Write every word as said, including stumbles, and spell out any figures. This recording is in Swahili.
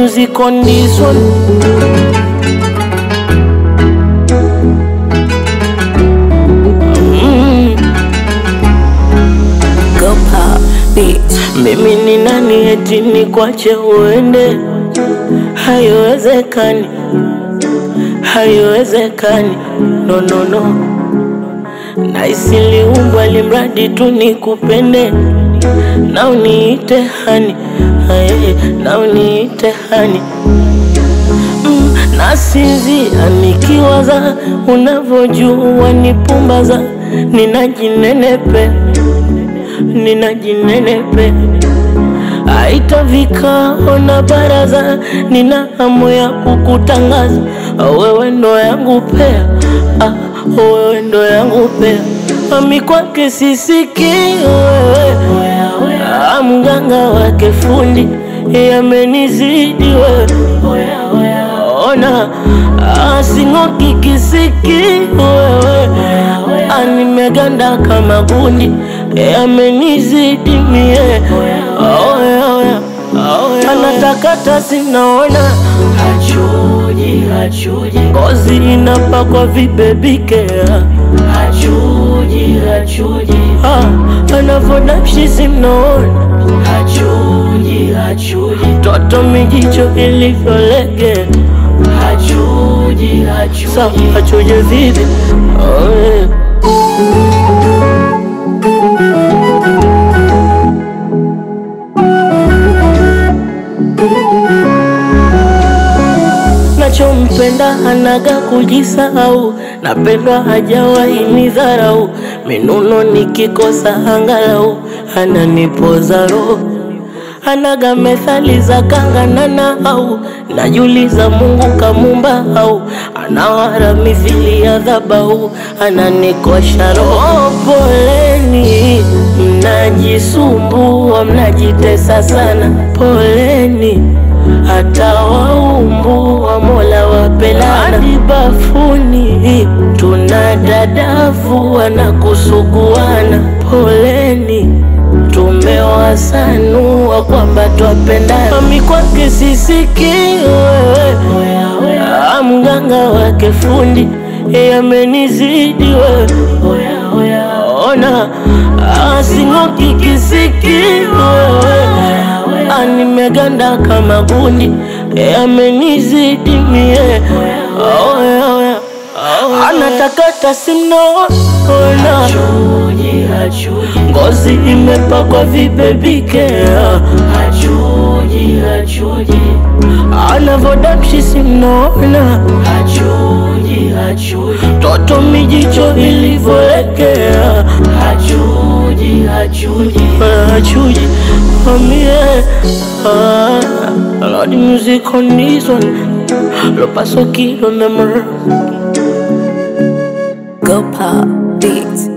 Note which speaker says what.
Speaker 1: music on this one. Mm. Go pop beats. Mimi ni nani eti nikwache uende? Haiwezekani, haiwezekani, no no no. Na isiliumbwa limradi tu nikupende, na uniite hani, aye, na uniite hani. Mm, nasinzia nikiwaza unavyojua nipumbaza, ninajinenepe, ninajinenepe. Aita vikao na baraza, nina hamu ya kukutangaza. Wewe ndo yangu pea, ah, wewe ndo yangu pea. Mami kwake sisiki wewe, ah, mganga wake fundi yamenizidi wewe. Ona, ah, sing'oki kisiki wewe, ah, nimeganda kama gundi yamenizidi mie. Oh yeah, oh yeah, oh yeah. Anatakata sinaona, hachuji, hachuji. Ngozi inapakwa vibebike, hachuji, hachuji. Ah, anavodapshi sinaona, hachuji, hachuji. Toto mijicho ilivyolege, hachuji, hachuji. Sa, hachuji vipi? Oh yeah. Nachompenda anaga kujisahau, napendwa hajawahi nidharau. Minuno nikikosa angalau, ananipoza roho. Anaga methali za kanganana au, najuliza Mungu kamumba au, anawara mithili ya dhabau, ananikosha roho. Poleni, mnajisumbua, mnajitesa sana. Poleni, hata waumbua Mola wapelana. Hadi bafuni tunadadavu na kusuguana. Poleni, tumewasanua kwamba twapendana. Mami kwake sisiki wewe, ah, mganga wake fundi yamenizidi wewe. Ona, ah, sing'oki kisiki wewe, ah, nimeganda kama gundi yamenizidi mie. Oh yeah, oh yeah, oh yeah. Anatakata sinaona, hachuji, hachuji. Ngozi imepakwa vibebike, hachuji, hachuji. Anavodapshi sinaona, hachuji, hachuji. Toto mijicho ilivyolekea, hachuji, hachuji. Hachuji, mami, ah, Lord music on this one. Lo paso kilo number. Go pop beats.